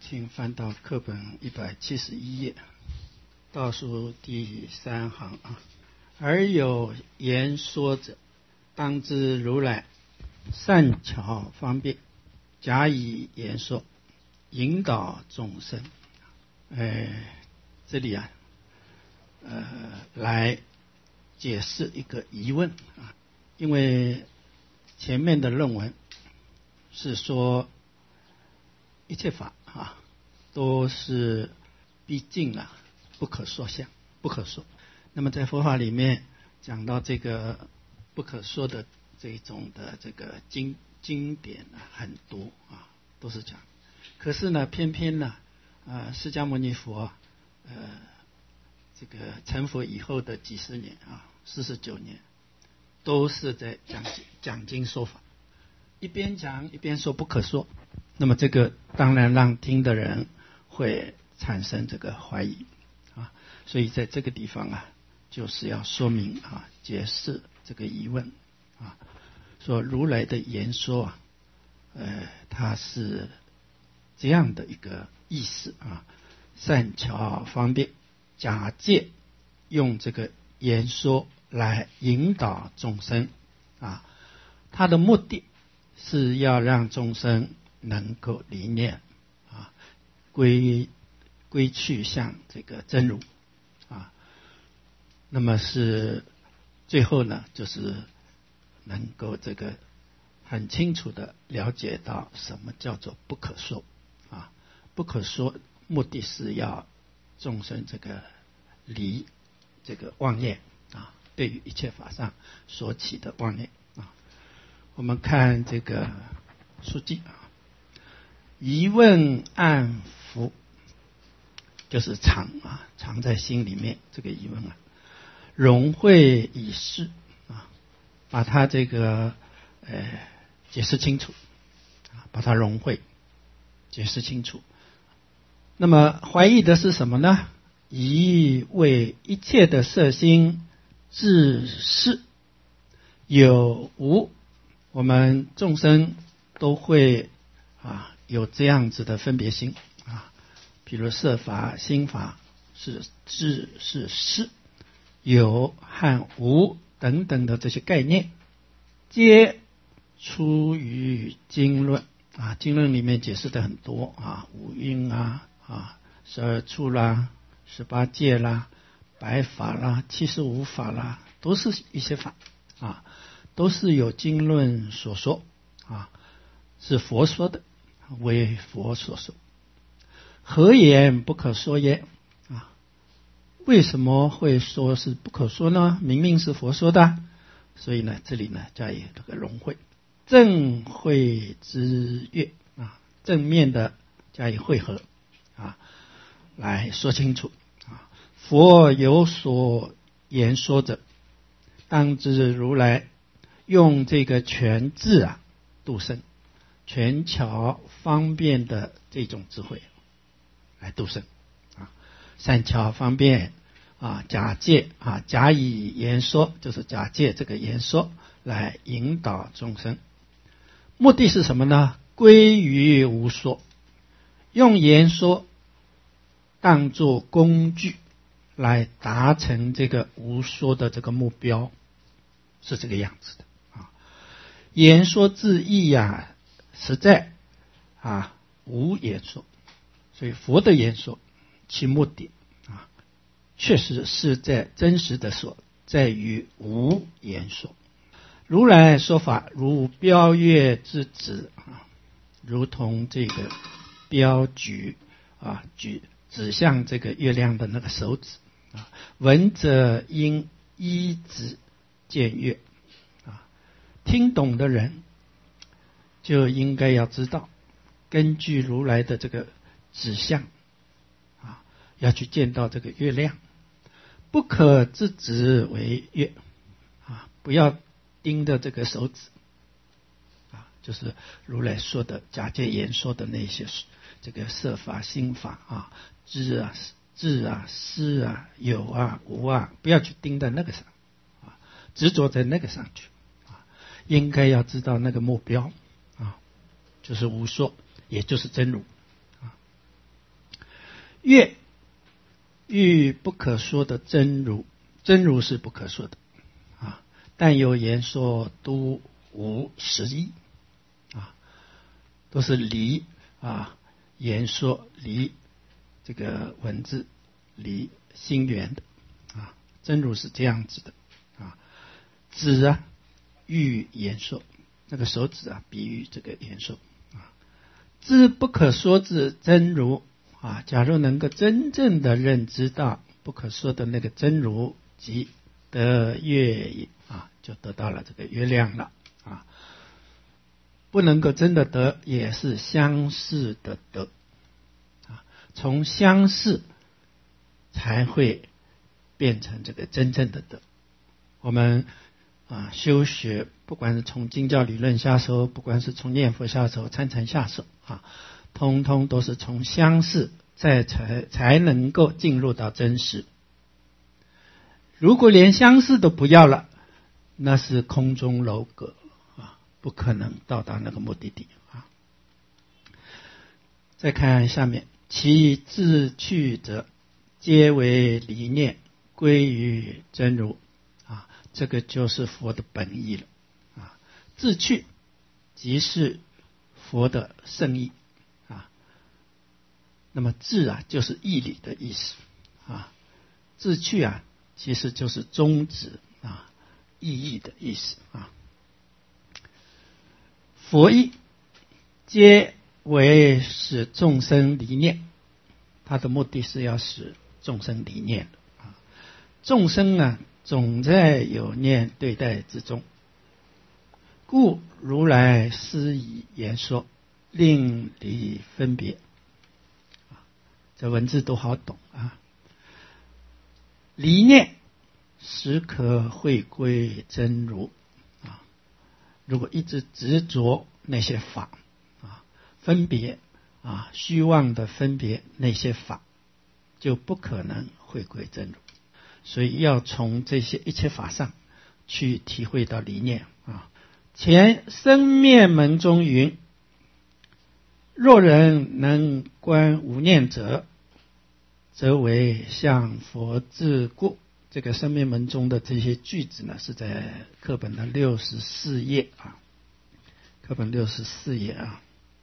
请翻到课本171页，倒数第3行啊。而有言说者，当知如来善巧方便，假以言说，引导众生。这里来解释一个疑问啊，因为前面的论文是说一切法都是毕竟不可说相，不可说。那么在佛法里面讲到这个不可说的这种的这个经典很多都是讲。可是呢，偏偏呢释迦牟尼佛这个成佛以后的几十年49年，都是在讲经说法，一边讲一边说不可说。那么这个当然让听的人会产生这个怀疑所以在这个地方就是要说明解释这个疑问说如来的言说它是这样的一个意思善巧方便，假借用这个言说来引导众生它的目的是要让众生能够理念归去向这个真如那么是最后呢，就是能够这个很清楚的了解到什么叫做不可说不可说，目的是要众生这个离这个妄念对于一切法上所起的妄念我们看这个书记疑问暗伏，就是藏在心里面，这个疑问融会以示把它这个解释清楚把它融会解释清楚。那么怀疑的是什么呢？疑为一切的色心自是有无，我们众生都会有这样子的分别心比如色法心法是智是识，有和无等等的这些概念，皆出于经论经论里面解释的很多五蕴12处啦18界啦百法啦75法啦，都是一些法都是有经论所说是佛说的，为佛所说。何言不可说耶为什么会说是不可说呢？明明是佛说的。所以呢，这里呢加以这个融会，正会之悦正面的加以汇合来说清楚佛有所言说者，当知如来用这个全智度生，全巧方便的这种智慧来度生善巧方便假借假以言说，就是假借这个言说来引导众生。目的是什么呢？归于无说，用言说当作工具来达成这个无说的这个目标，是这个样子的言说自义实在无言说。所以佛的言说其目的确实是在真实的说，在于无言说。如来说法如标月之指如同这个标举指向这个月亮的那个手指闻者应依指见月听懂的人就应该要知道，根据如来的这个指向要去见到这个月亮，不可自指为月不要盯着这个手指就是如来说的假借言说的那些这个色法心法知智思有无不要去盯在那个上执着在那个上去应该要知道那个目标就是无说，也就是真如欲不可说的真如，真如是不可说的啊，但有言说都无实义啊，都是离啊言说，离这个文字，离心源的啊，真如是这样子的啊。指啊喻言说，那个手指啊比喻这个言说啊，知不可说之真如啊，假如能够真正的认知到不可说的那个真如，即得月也啊，就得到了这个月亮了啊。不能够真的得，也是相似的得啊，从相似才会变成这个真正的得。我们修学，不管是从经教理论下手，不管是从念佛下手、参禅下手啊，通通都是从相似才能够进入到真实。如果连相似都不要了，那是空中楼阁啊，不可能到达那个目的地啊。再看下面，其自去者，皆为离念，归于真如啊，这个就是佛的本意了啊。自去即是佛的圣意啊。那么自啊，就是义理的意思啊。自去啊，其实就是终止啊，意义的意思啊。佛意皆为使众生离念，他的目的是要使众生离念的啊。众生啊，总在有念对待之中，故如来施以言说，令离分别。这文字都好懂啊。离念时可回归真如啊。如果一直执着那些法啊，分别啊，虚妄的分别那些法，就不可能回归真如。所以要从这些一切法上去体会到离念啊。前生灭门中云：若人能观无念者，则为向佛自故。这个生灭门中的这些句子呢，是在课本的64页啊，课本64页啊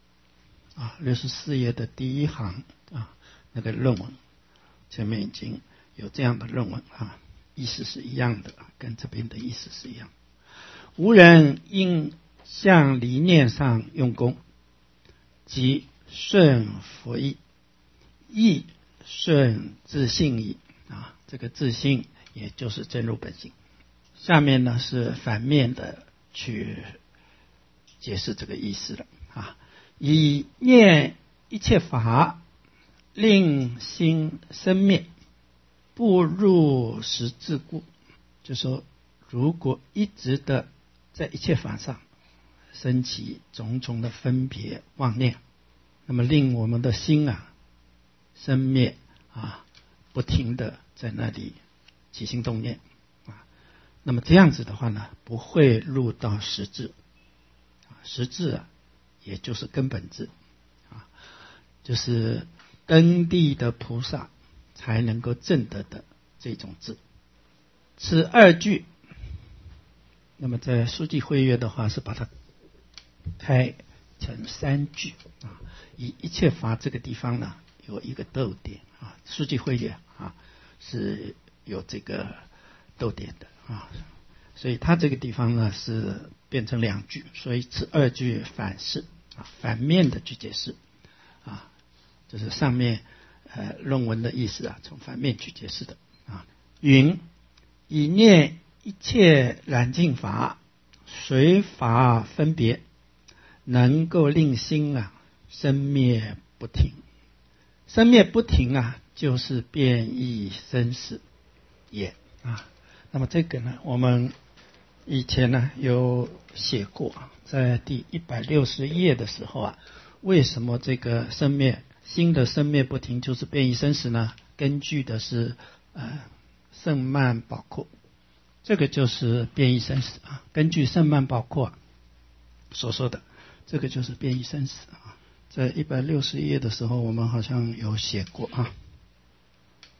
，64页的第一行啊，那个论文前面已经有这样的论文啊，意思是一样的，跟这边的意思是一样。无人应向离念上用功，即顺佛意，意顺自性意啊，这个自性也就是真如本性。下面呢是反面的去解释这个意思了啊。以念一切法，令心生灭，不入实自故。就说如果一直的在一切法上升起种种的分别妄念，那么令我们的心啊生灭啊，不停的在那里起心动念啊，那么这样子的话呢，不会入到实质啊。实质啊，也就是根本智啊，就是根地的菩萨才能够证得的这种智。此二句，那么在书记会阅的话是把它开成3句啊。以一切法这个地方呢，有一个逗点啊，书记会阅啊是有这个逗点的啊，所以它这个地方呢是变成2句，所以此2句反是啊，反面的去解释啊，就是上面论文的意思啊，从反面去解释的啊。云：以念一切染净法，随法分别，能够令心啊生灭不停。生灭不停啊，就是变异生死也啊。那么这个呢，我们以前呢有写过，在第160页的时候啊，为什么这个心的生灭不停就是变异生死呢？根据的是圣曼宝库，这个就是变异生死啊。根据圣曼宝库所说的，这个就是变异生死啊。在160页的时候，我们好像有写过啊。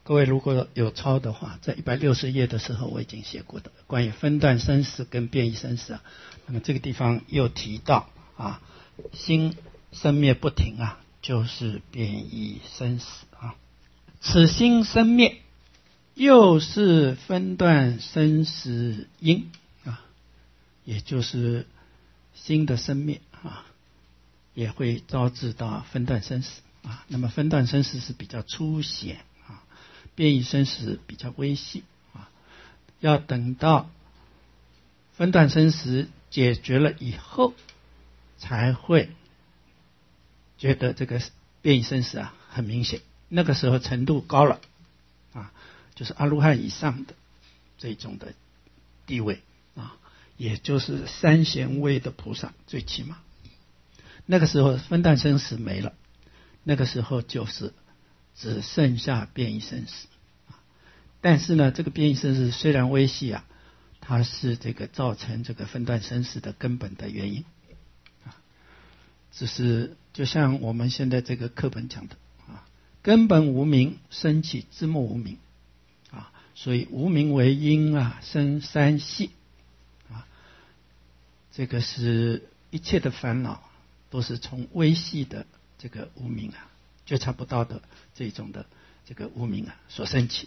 各位如果有抄的话，在160页的时候我已经写过的关于分段生死跟变异生死啊。那么这个地方又提到啊，心生灭不停啊，就是变异生死啊。此心生灭，又是分段生死因啊，也就是心的生灭啊，也会招致到分段生死啊。那么分段生死是比较粗显啊，变异生死比较微细啊。要等到分段生死解决了以后，才会觉得这个变异生死啊很明显。那个时候程度高了啊，就是阿罗汉以上的这种的地位啊，也就是三贤位的菩萨最起码。那个时候分段生死没了，那个时候就是只剩下变异生死。但是呢，这个变异生死虽然微细啊，它是这个造成这个分段生死的根本的原因啊。只是就像我们现在这个课本讲的啊，根本无明生起知末无明啊，所以无明为因啊，生三系啊。这个是一切的烦恼都是从微细的这个无明啊，觉察不到的这种的这个无明啊所生起的。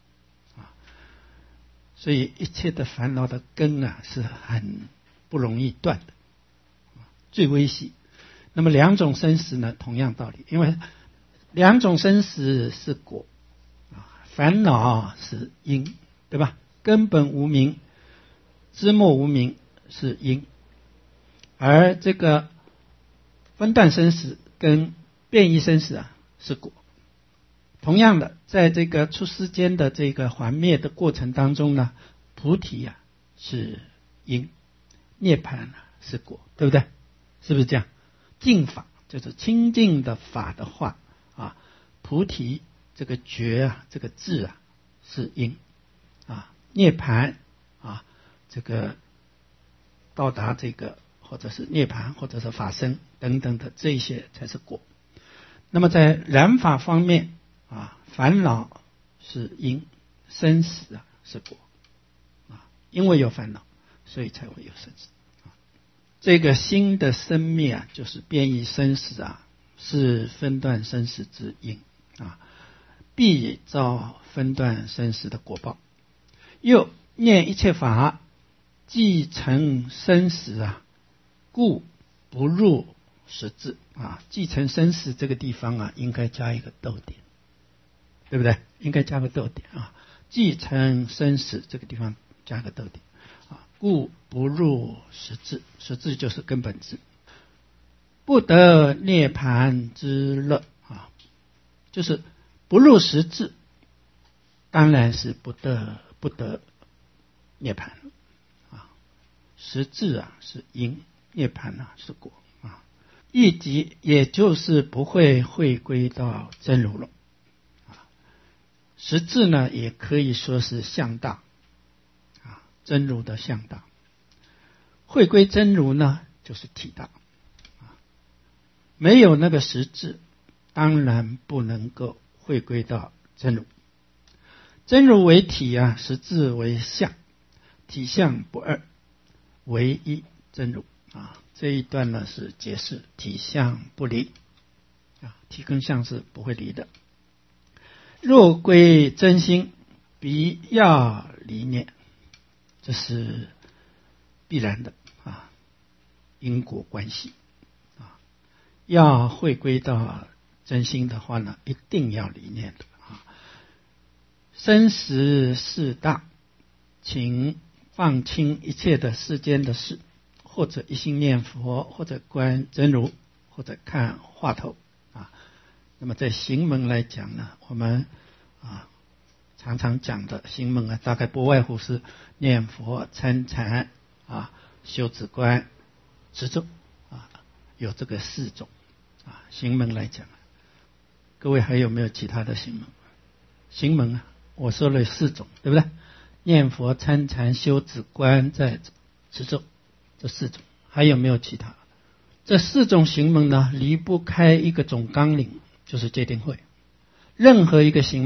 所以一切的烦恼的根啊是很不容易断的，最微细。那么两种生死呢，同样道理，因为两种生死是果，烦恼是因，对吧？根本无明、知末无明是因，而这个分段生死跟变异生死啊是果。同样的，在这个出世间的这个还灭的过程当中呢，菩提啊是因，涅槃啊是果，对不对？是不是这样？净法就是清净的法的话啊，菩提这个觉啊，这个智啊是因啊，涅槃啊这个到达这个或者是涅槃或者是法身等等的这些才是果。那么在染法方面啊，烦恼是因，生死啊是果啊，因为有烦恼，所以才会有生死啊。这个心的生灭啊，就是变异生死啊，是分段生死之因啊，必遭分段生死的果报。又念一切法，既成生死啊，故不入实质啊。既成生死这个地方啊，应该加一个逗点。对不对？应该加个逗点啊！既成生死这个地方加个逗点啊，故不入实质，实质就是根本智，不得涅槃之乐啊，就是不入实质，当然是不得涅槃啊。实质啊是因，涅槃啊是果啊，亦即也就是不会回归到真如了。实质呢，也可以说是向大啊，真如的向大。回归真如呢，就是体大啊。没有那个实质，当然不能够回归到真如。真如为体啊，实质为相，体相不二，唯一真如啊。这一段呢是解释体相不离啊，体跟相是不会离的。若归真心，必要离念，这是必然的啊，因果关系啊。要回归到真心的话呢，一定要离念的啊。生死事大，请放轻一切的世间的事，或者一心念佛，或者观真如，或者看话头啊。那么在行门来讲呢，我们常常讲的行门啊，大概不外乎是念佛、参禅啊、修止观、持咒啊，有这个四种啊。行门来讲，各位还有没有其他的行门？行门啊，我说了四种，对不对？念佛、参禅、修止观、在持咒，这四种，还有没有其他？这四种行门呢，离不开一个总纲领，就是戒定慧。任何一个行门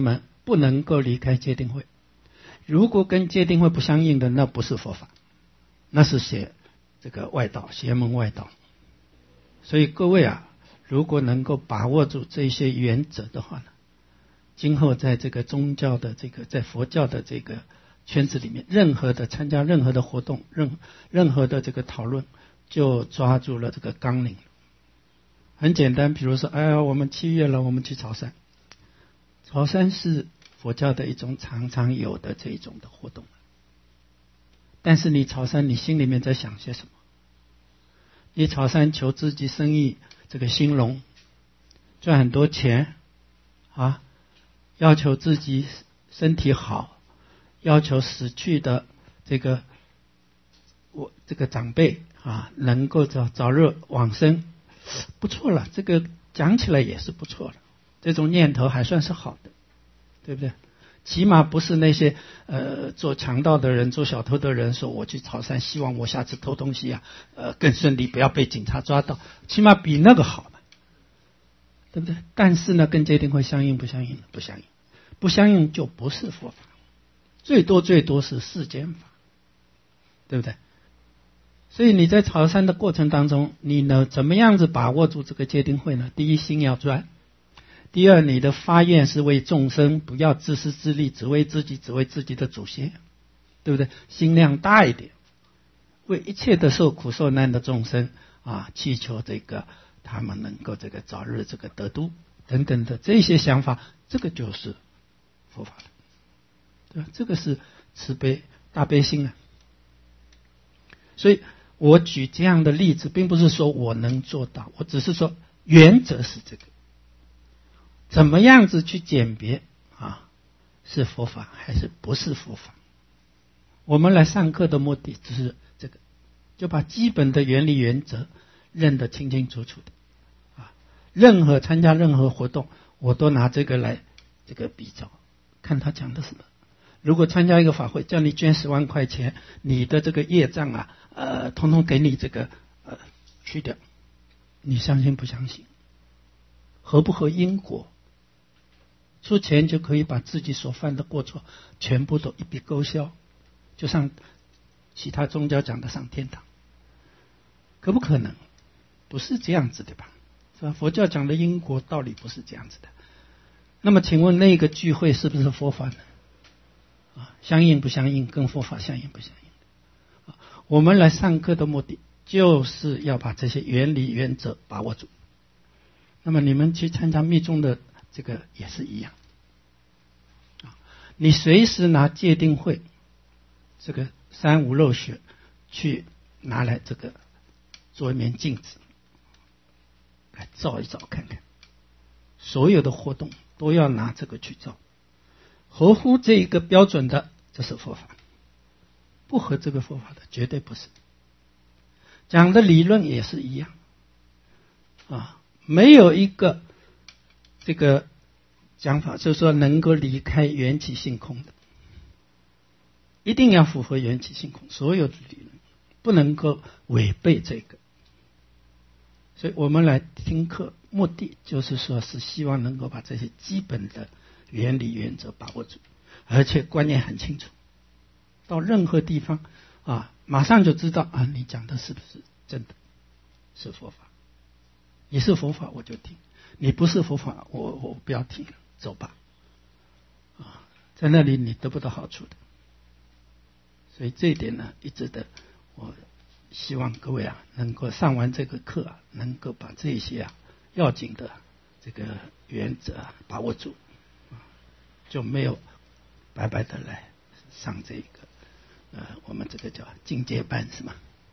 不能够离开戒定慧。如果跟戒定慧不相应的，那不是佛法，那是这个外道，邪门外道。所以各位啊，如果能够把握住这些原则的话呢，今后在这个宗教的在佛教的这个圈子里面，参加任何的活动，任何的这个讨论，就抓住了这个纲领。很简单，比如说，我们7月了，我们去朝山。朝山是佛教的一种常常有的这种的活动。但是你朝山，你心里面在想些什么？你朝山求自己生意这个兴隆，赚很多钱啊，要求自己身体好，要求死去的这个长辈啊能够早日往生，不错了，这个讲起来也是不错了，这种念头还算是好的，对不对？起码不是那些做强盗的人、做小偷的人说我去朝山，希望我下次偷东西更顺利，不要被警察抓到，起码比那个好嘛，对不对？但是呢，跟戒定慧相应不相应？不相应，不相应就不是佛法，最多是世间法，对不对？所以你在朝山的过程当中，你呢怎么样子把握住这个戒定慧呢？第一，心要专。第二，你的发愿是为众生，不要自私自利，只为自己，只为自己的祖先，对不对？心量大一点，为一切的受苦受难的众生啊，祈求他们能够早日得度等等的这些想法，这个就是佛法了，对吧？这个是慈悲大悲心啊。所以我举这样的例子，并不是说我能做到，我只是说原则是这个。怎么样子去鉴别是佛法还是不是佛法？我们来上课的目的只是这个，就把基本的原理原则认得清清楚楚的参加任何活动，我都拿这个来比照，看他讲的什么。如果参加一个法会，叫你捐10万块钱，你的这个业障统统给你去掉，你相信不相信？合不合因果？出钱就可以把自己所犯的过错全部都一笔勾销，就像其他宗教讲的上天堂，可不可能？不是这样子的吧？是吧？佛教讲的因果道理不是这样子的。那么请问那个聚会是不是佛法呢？相应不相应？跟佛法相应不相应？我们来上课的目的就是要把这些原理原则把握住。那么你们去参加密宗的这个也是一样，你随时拿戒定慧这个三无漏学去拿来做一面镜子来照一照看看，所有的活动都要拿这个去照，合乎这一个标准的这是佛法，不合这个佛法的绝对不是。讲的理论也是一样没有一个这个讲法就是说能够离开缘起性空的，一定要符合缘起性空，所有的理论不能够违背这个。所以我们来听课目的就是说是希望能够把这些基本的原理原则把握住，而且观念很清楚，到任何地方马上就知道你讲的是不是真的是佛法。你是佛法我就听，你不是佛法我不要听了，走吧在那里你得不到好处的。所以这一点呢，一直的我希望各位能够上完这个课能够把这些要紧的这个原则把握住就没有白白的来上这个我们这个叫进阶班是吗？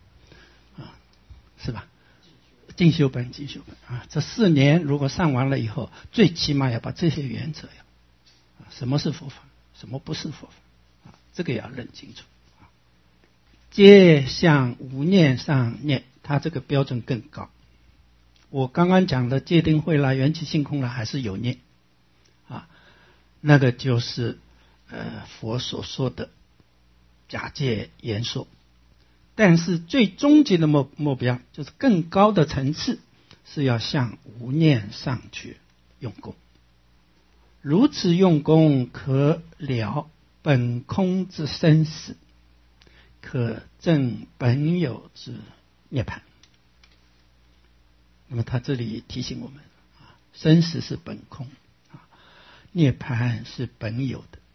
是吧？进修班这4年如果上完了以后，最起码要把这些原则什么是佛法，什么不是佛法这个也要认清楚。戒相无念上念，它这个标准更高。我刚刚讲的戒定慧啦、缘起性空啦，还是有念那个就是佛所说的假借言说。但是最终极的目标就是更高的层次，是要向无念上去用功， 如此用功，可了本空之生死，可证本有之涅槃。那么他这里提醒我们，生死是本空，涅槃是本有的。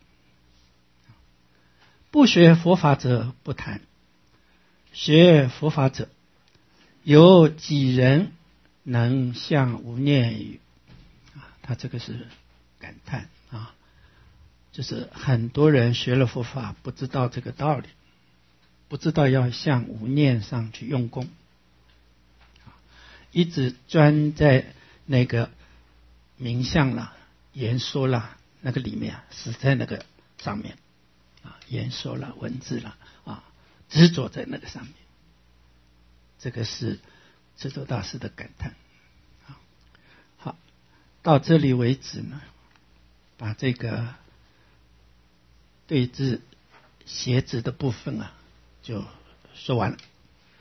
不学佛法者不谈，学佛法者有几人能向无念语？他这个是感叹啊，就是很多人学了佛法不知道这个道理，不知道要向无念上去用功，一直钻在那个名相啦、言说啦那个里面，死在那个上面啊，言说啦、文字啦啊，执着在那个上面。这个是智周大师的感叹。好，到这里为止呢，把这个对治邪执的部分啊，就说完了。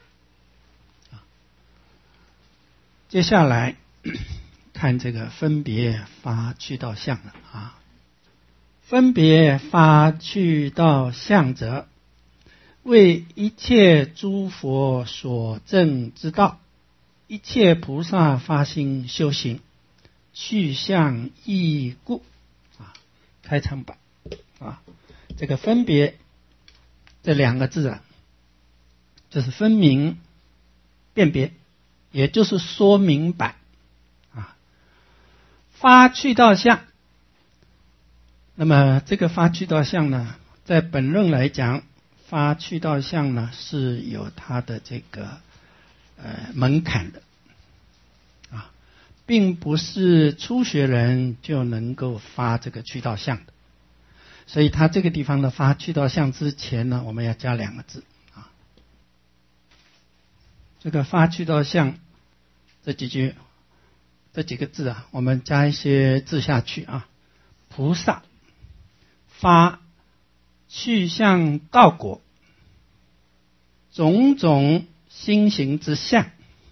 接下来看这个分别发去道相了啊。分别发去道相者，为一切诸佛所证之道，一切菩萨发心修行，去向义故啊。开场白啊，这个分别这两个字啊，就是分明辨别，也就是说明白啊。发去道相，那么这个发去道相呢，在本论来讲，发去道相呢是有它的这个门槛的啊，并不是初学人就能够发这个去道相的。所以他这个地方的发去道相之前呢，我们要加两个字啊。这个发去道相这几个字啊，我们加一些字下去啊。菩萨发去向道果，种种心行之相，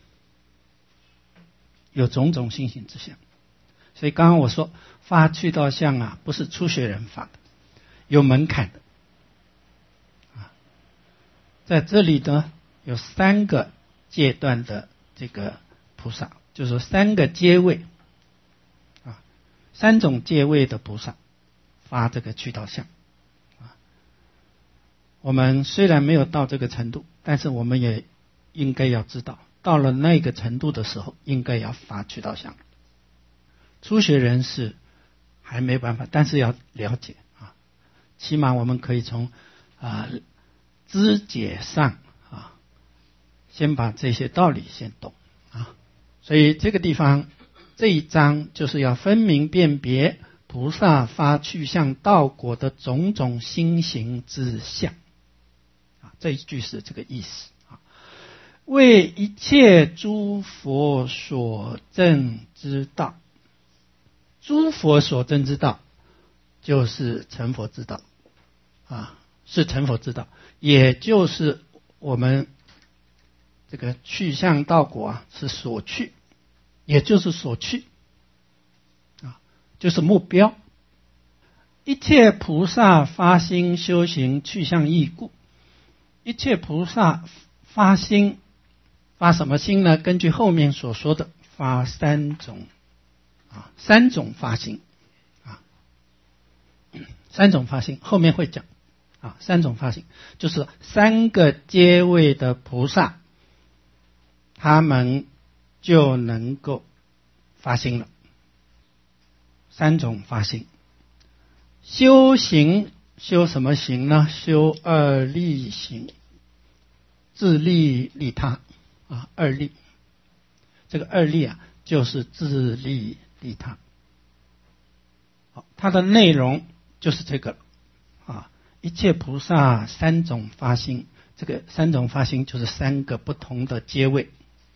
有种种心行之相。所以刚刚我说发去道相啊，不是初学人发的，有门槛的啊。在这里呢，有三个阶段的这个菩萨，就是三个阶位啊，三种阶位的菩萨发这个去道相啊。我们虽然没有到这个程度，但是我们也应该要知道，到了那个程度的时候，应该要发去道相。初学人是还没办法，但是要了解啊，起码我们可以从知解上啊，先把这些道理先懂啊。所以这个地方这一章就是要分明辨别菩萨发去向道果的种种心行之相啊，这一句是这个意思啊。为一切诸佛所证之道，诸佛所证之道就是成佛之道啊，是成佛之道，也就是我们这个去向道果啊，是所去，也就是所去啊，就是目标。一切菩萨发心修行去向义故，一切菩萨发心，发什么心呢？根据后面所说的，发三种发心啊，三种发心后面会讲啊。三种发心就是三个阶位的菩萨，他们就能够发心了。三种发心，修行修什么行呢？修二利行，自利利他啊，二利。这个二利啊，就是自利利他。好，它的内容就是这个啊。一切菩萨三种发心，这个三种发心就是三个不同的阶位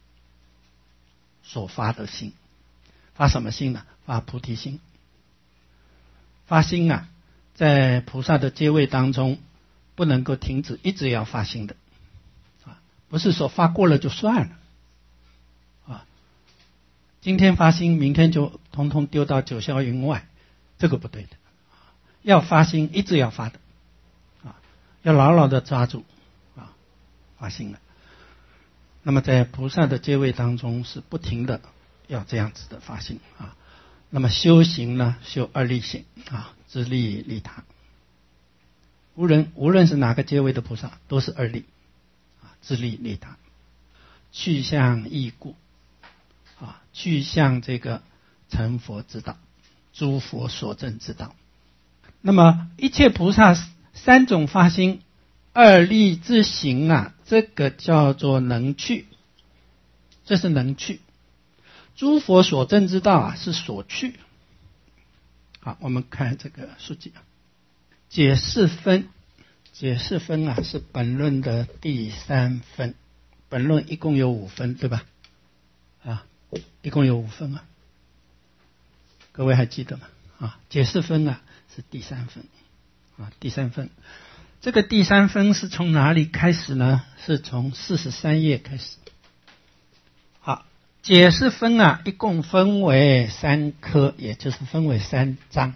所发的心。发什么心呢？发菩提心。发心啊，在菩萨的阶位当中不能够停止，一直要发心的啊，不是说发过了就算了啊。今天发心，明天就通通丢到九霄云外， 这个不对的。要发心，一直要发的要牢牢的抓住发心了。那么在菩萨的阶位当中是不停的要这样子的发心那么修行呢，修二利行自利利他。无论是哪个阶位的菩萨，都是二利自利利他，去向义故去向这个成佛之道，诸佛所证之道。那么一切菩萨三种发心，二利之行这个叫做能去，这是能去。诸佛所证之道是所去。好，我们看这个书记解释分是本论的第3分。本论一共有5分，对吧？一共有5分各位还记得吗？解释分是第3分第3分。这个第3分是从哪里开始呢？是从43页开始。好，解释分一共分为3科，也就是分为3章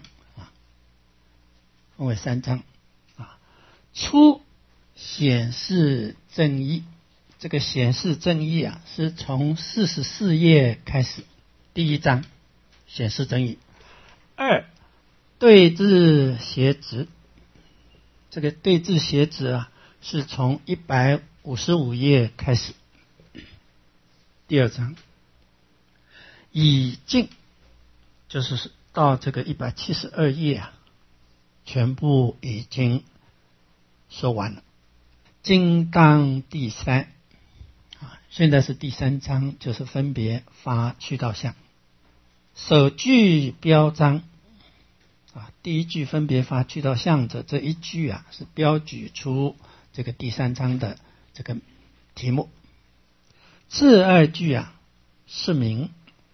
分为3章初显示正义。这个显示正义是从44页开始，第1章显示正义。2对治邪执，这个对治邪执是从155页开始，第2章。已尽就是到这个172页全部已经说完了。经当第3现在是第3章，就是分别发去道相。首句标章第一句分别发去道相者，这一句是标举出这个第3章的这个题目。次2句是名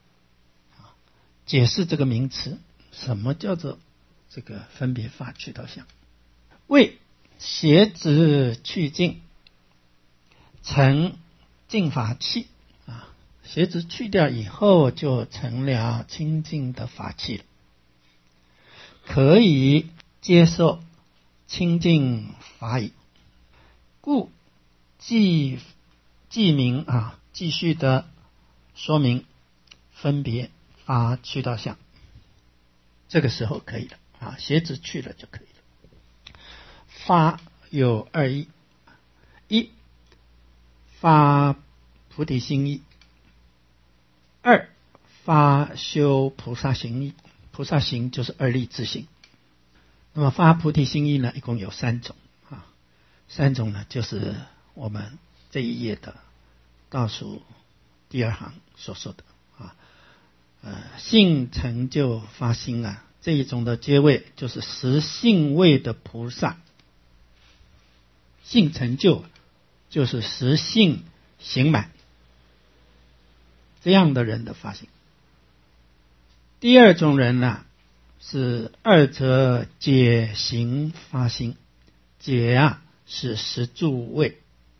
解释这个名词，什么叫做这个分别发去道相。为邪执去净，成净法器邪执去掉以后，就成了清净的法器了，可以接受清净法语。故继明继续的说明分别发去道相，这个时候可以了邪执去了就可以了。发有2义：一发菩提心意；2发修菩萨行意。菩萨行就是2利之行。那么发菩提心意呢，一共有3种3种呢，就是我们这一页的倒数第2行所说的性成就发心这一种的阶位，就是实性位的菩萨。性成就就是实性行满，这样的人的发心。第2种人是2者解行发心。解是实住位，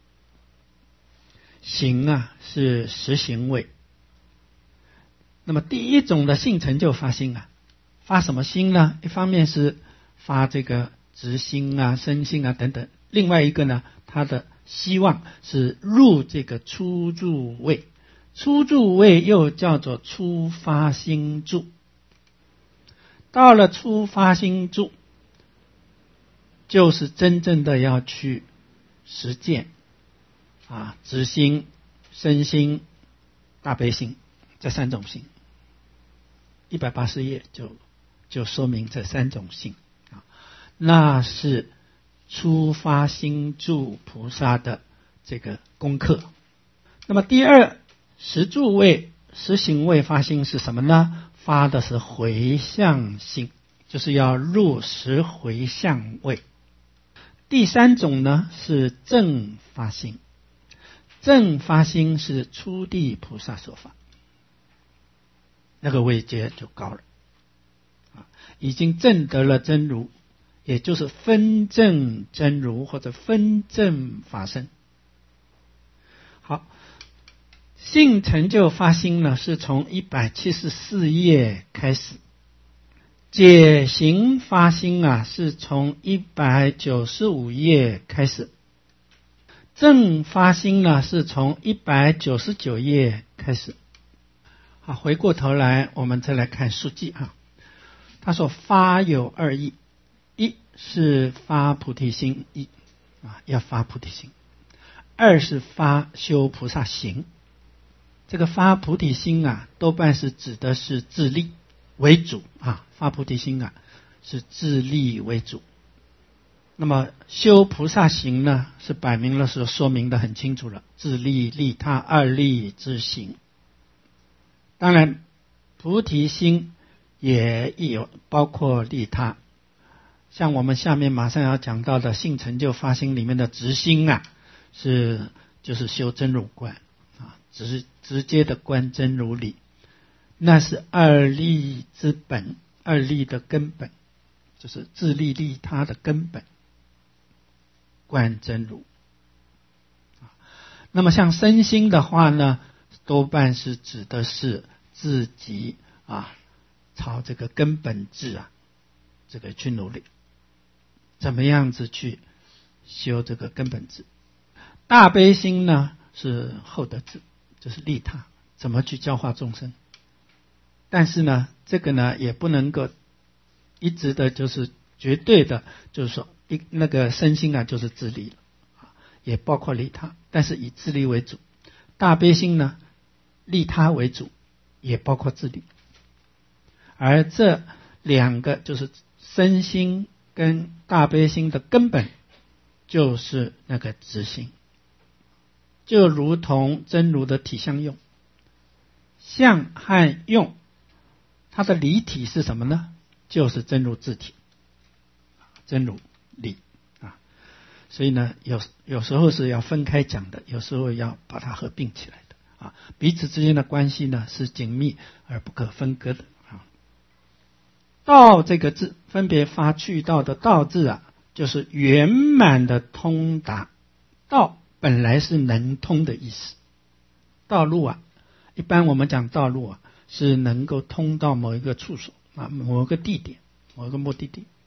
行是实行位。那么第1种的性成就发心发什么心呢？一方面是发这个直心身心等等，另外一个呢，他的希望是入这个初住位。初住位又叫做初发心住。到了初发心住，就是真正的要去实践直心、身心、大悲心这3种心。180页就说明这3种心那是初发心住菩萨的这个功课。那么第2实住位、实行位发心是什么呢？发的是回向心，就是要入实回向位。第3种呢是正发心。正发心是初地菩萨所发，那个位阶就高了已经证得了真如，也就是分证真如或者分证法身。好，性成就发心呢，是从174页开始， 解行发心啊，是从195页开始。正发心呢，是从199页开始。好，回过头来，我们再来看书记啊。他说发有二义，一是发菩提心意啊，要发菩提心；二是发修菩萨行。这个发菩提心啊，多半是指的是自利为主啊，发菩提心啊是自利为主。那么修菩萨行呢，是摆明了，是说明的很清楚了，自利利他二利之行。当然菩提心也有包括利他，像我们下面马上要讲到的性成就发心里面的直心啊，就是修真如观啊，直接的观真如理，那是二利之本，二利的根本，就是自利利他的根本，观真如。那么像身心的话呢，多半是指的是自己啊，朝这个根本智啊，这个去努力，怎么样子去修这个根本智。大悲心呢是后得智，就是利他，怎么去教化众生。但是呢，这个呢也不能够一直的就是绝对的，就是说那个身心啊就是自利了，也包括利他，但是以自利为主。大悲心呢利他为主，也包括自利。而这两个就是身心跟大悲心的根本，就是那个直心，就如同真如的体相用。相和用，它的离体是什么呢？就是真如自体，真如理啊。所以呢，有时候是要分开讲的，有时候要把它合并起来的啊。彼此之间的关系呢是紧密而不可分割的啊。道这个字，分别发去道的道字啊，就是圆满的通达。道本来是能通的意思，道路啊，一般我们讲道路啊，是能够通到某一个处所啊，某一个地点，某一个目的地。